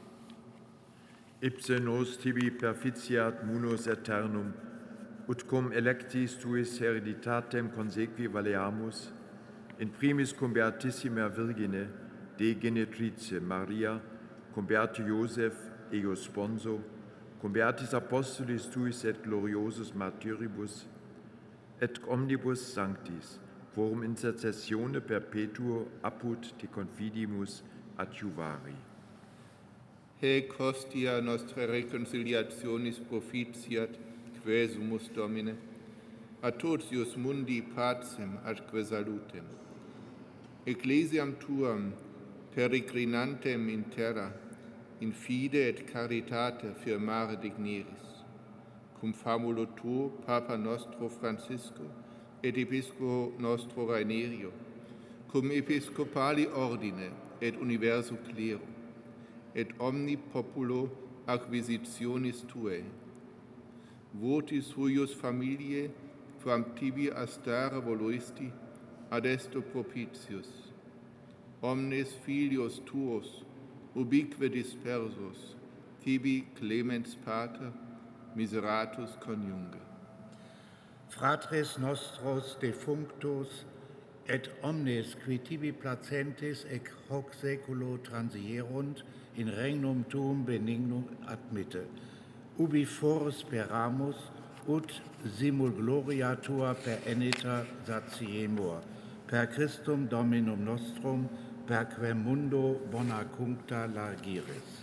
Ipse nos tibi perficiat munus aeternum, ut cum electis tuis hereditatem consequi valeamus, in primis cum beatissima Virgine, de genetrice Maria, cum beati Joseph, eius sponso, cum beatis apostolis tuis et gloriosus martyribus, et omnibus sanctis, quorum intercessione perpetuo apud te confidimus adjuvari. Hec hostia nostra reconciliationis proficiat, quesumus Domine, a totius mundi pacem atque salutem. Ecclesiam tuam, peregrinantem in terra, in fide et caritate firmare digneris. Cum famulo tuo, Papa nostro Francisco, et Episcopo nostro Rainerio, cum episcopali ordine et universo clero, et omni populo acquisitionis tuae. Votis huius familiae, quam tibi astare voluisti, adesto propitius. Omnes filios tuos, ubique dispersos, tibi clemens Pater, miseratus coniunge. Fratres nostros defunctus et omnes qui tibi placentis ec hoc seculo transierunt in regnum tuum benignum admitte. Ubi for speramus ut simul gloria tua per enita satiemur. Per Christum Dominum nostrum, per quem mundo bona cuncta largiris.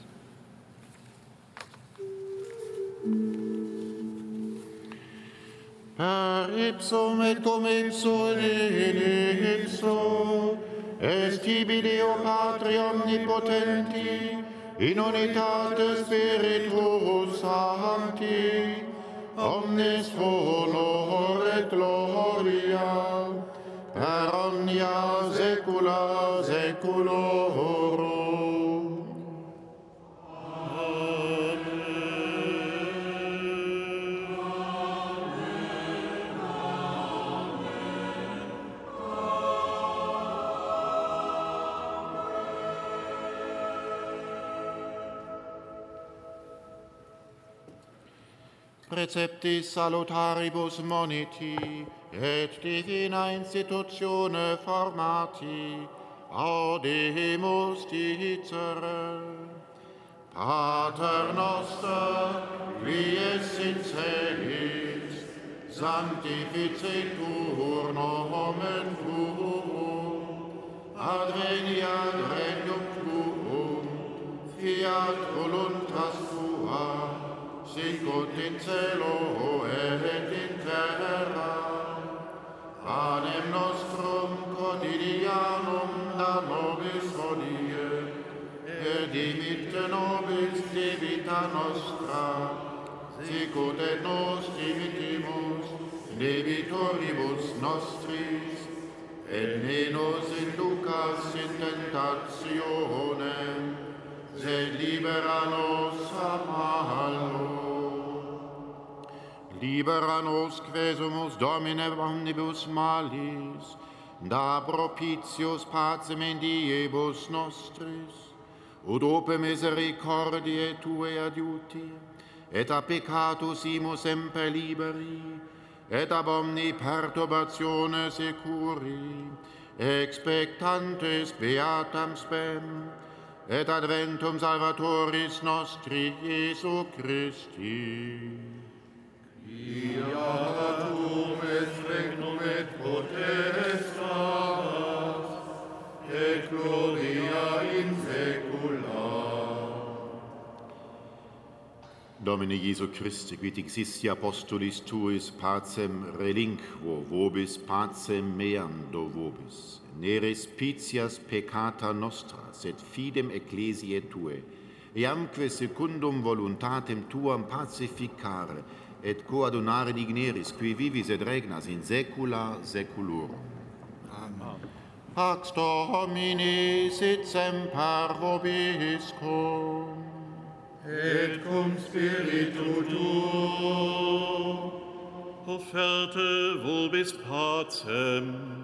Per ipsum et cum ipso et in ipso, est tibi Deo Patri omnipotenti, in unitate Spiritus Sancti, omnis honor et gloria, per omnia saecula saeculorum. Preceptis salutaribus moniti, et divina institutione formati, audimus dicere. Pater noster, qui es in celis, sanctificetur nomen tuum, adveniat regnum tuum, fiat voluntas tua, sicut in cielo et in terra. Panem nostrum quotidianum da nobis hodie, et dimitte nobis debita nostra, sicut et nos dimittimus debitoribus nostris, et ne nos inducas in tentationem, sed libera nos a malo. Libera nos quesumus Domine omnibus malis, da propitius pacem in diebus nostris, ut ope misericordiae Tue adiuti, et a peccatus imus semper liberi, et ab omni perturbatione securi, expectantes beatam spem, et adventum Salvatoris nostri Iesu Christi. Iam est regnum et potestas, et gloria in saecula. Domine Iesu Christi, quid existi apostolis Tuis pacem relinquo, vobis pacem meam do vobis. Ne respicias peccata nostra, sed fidem ecclesiae Tuae, eamque secundum voluntatem Tuam pacificare, et coadunare digneris, qui vivis et regnas in saecula saeculorum. Amen. Pax Domini sit semper vobiscum, Et cum spiritu tuo, Offerte vobis pacem.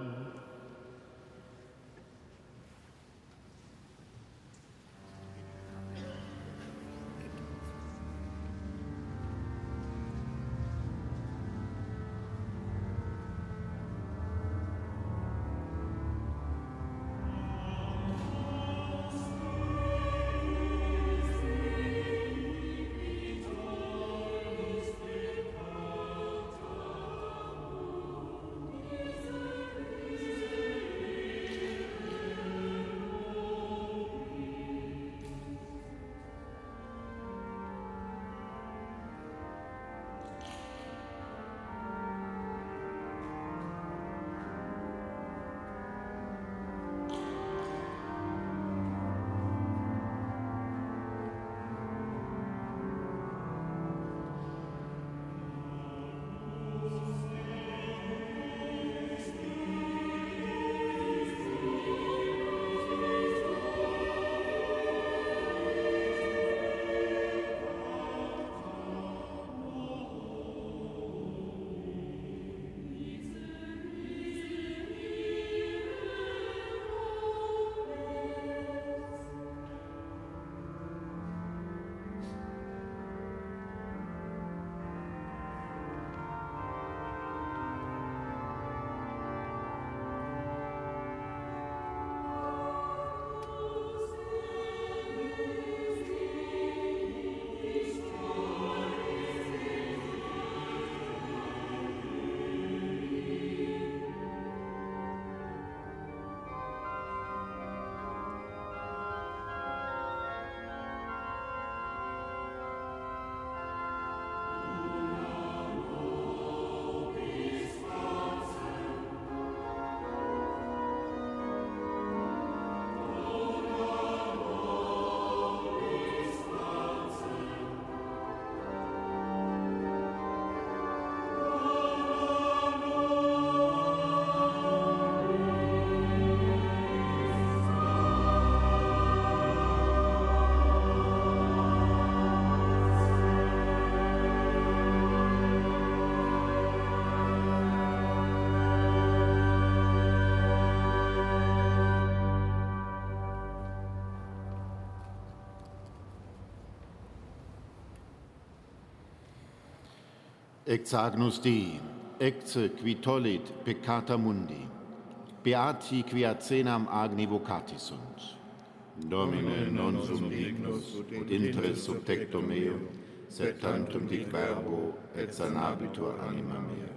Exagnus Dei, ecce qui tollit peccata mundi, beati quia cenam agni vocatis sunt. Domine non sum dignus ut intres sub tectum meum, sed tantum dic verbo et sanabitur anima mea.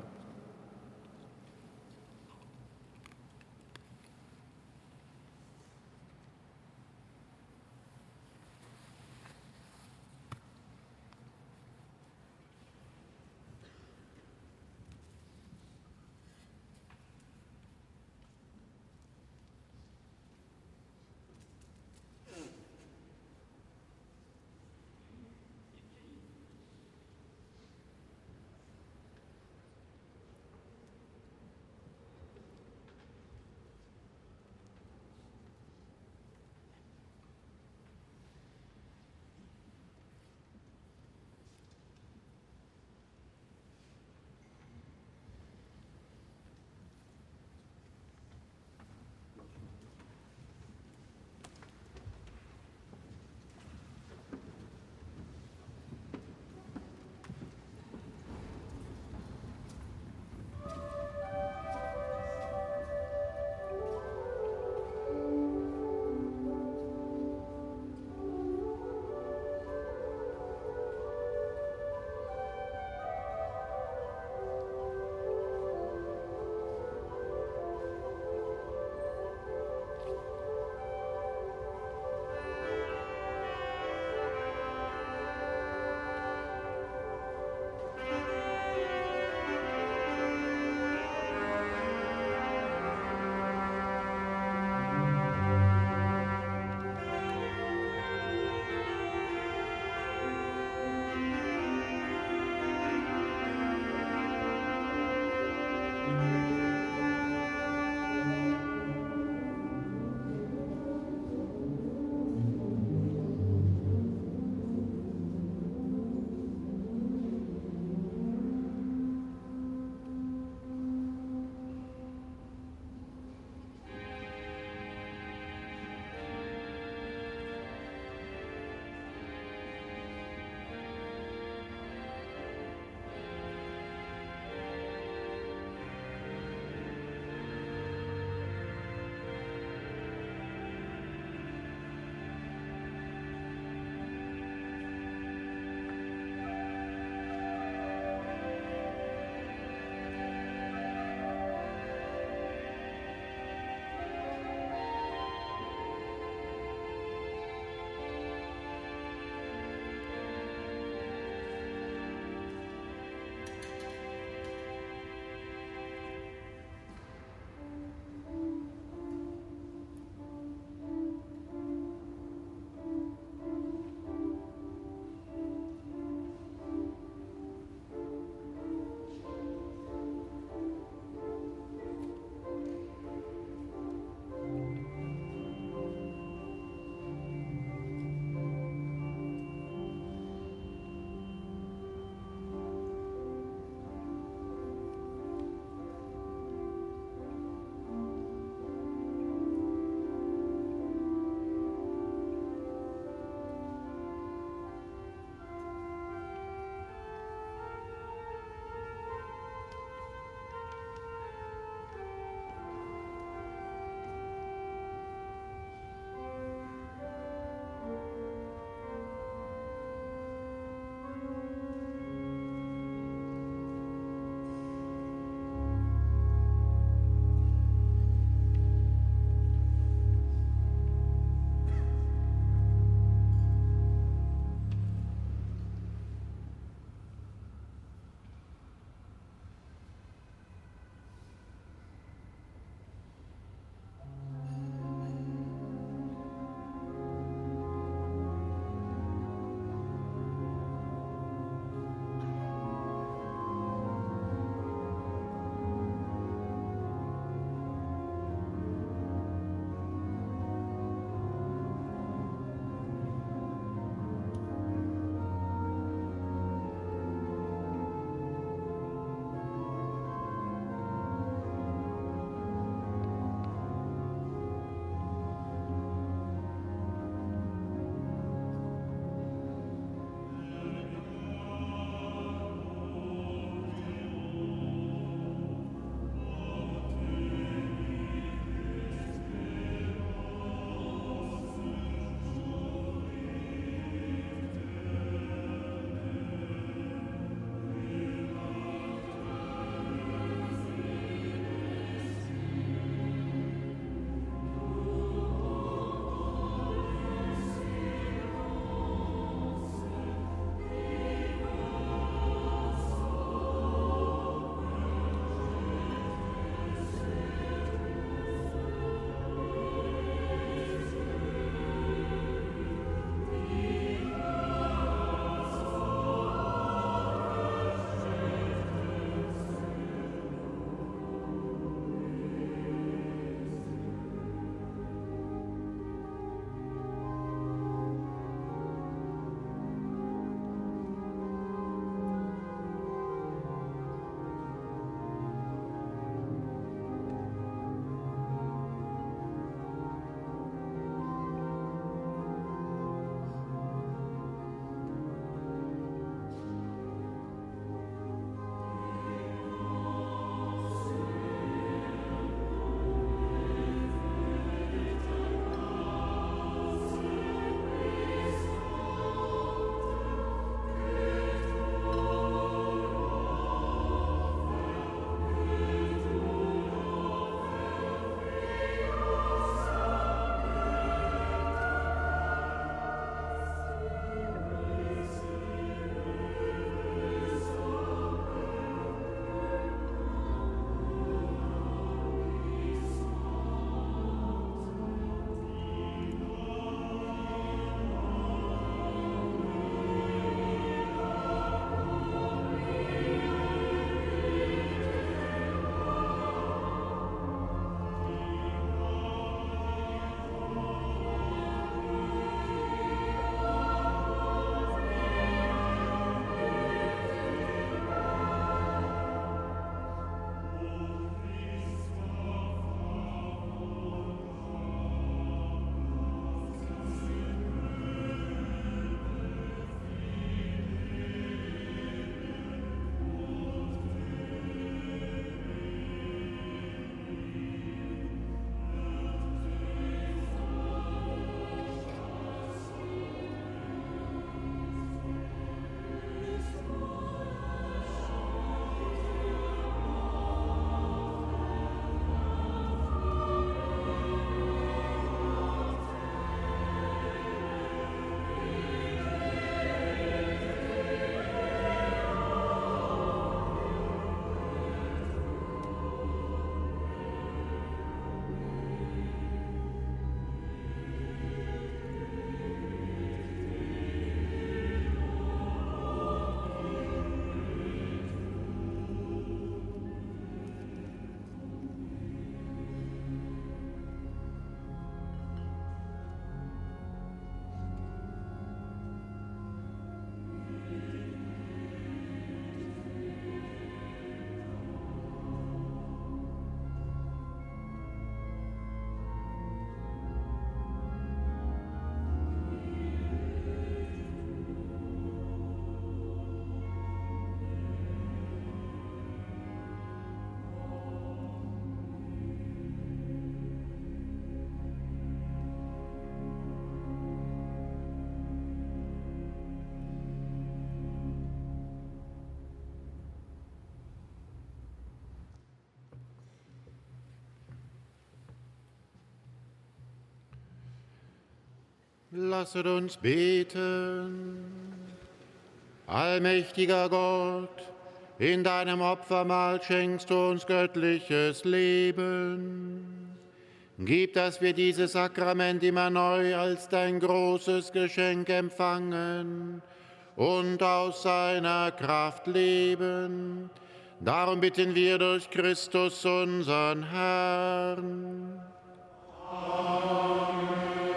Lasset uns beten. Allmächtiger Gott, in deinem Opfermahl schenkst du uns göttliches Leben. Gib, dass wir dieses Sakrament immer neu als dein großes Geschenk empfangen und aus seiner Kraft leben. Darum bitten wir durch Christus, unseren Herrn. Amen.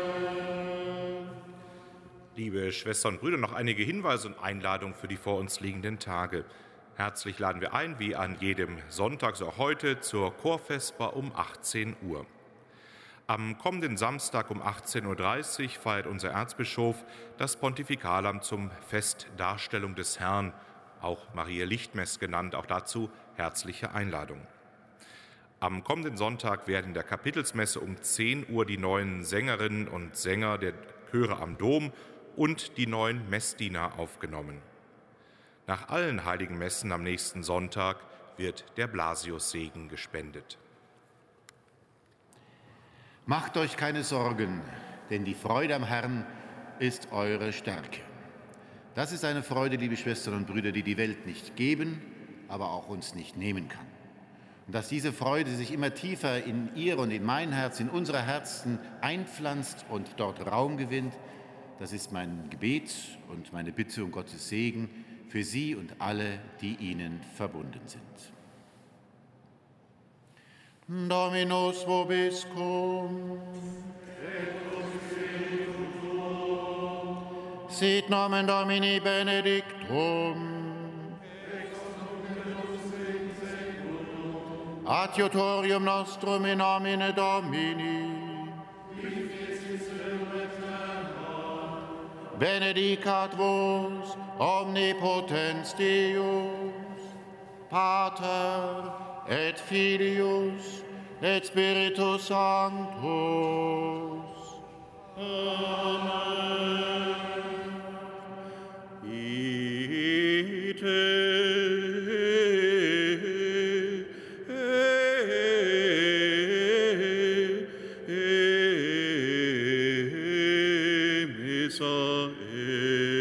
Liebe Schwestern und Brüder, noch einige Hinweise und Einladungen für die vor uns liegenden Tage. Herzlich laden wir ein, wie an jedem Sonntag, so auch heute, zur Chorvesper um 18 Uhr. Am kommenden Samstag um 18.30 Uhr feiert unser Erzbischof das Pontifikalamt zum Fest Darstellung des Herrn, auch Maria Lichtmess genannt, auch dazu herzliche Einladung. Am kommenden Sonntag werden in der Kapitelsmesse um 10 Uhr die neuen Sängerinnen und Sänger der Chöre am Dom und die neuen Messdiener aufgenommen. Nach allen heiligen Messen am nächsten Sonntag wird der Blasiussegen gespendet. Macht euch keine Sorgen, denn die Freude am Herrn ist eure Stärke. Das ist eine Freude, liebe Schwestern und Brüder, die die Welt nicht geben, aber auch uns nicht nehmen kann. Und dass diese Freude sich immer tiefer in ihr und in mein Herz, in unsere Herzen einpflanzt und dort Raum gewinnt, das ist mein Gebet und meine Bitte um Gottes Segen für Sie und alle, die ihnen verbunden sind. Dominus vobiscum. Sit nomen Domini benedictum. Adiutorium nostrum in nomine Domini. Benedicat vos omnipotens Deus, Pater et Filius et Spiritus Sanctus. Amen. Ite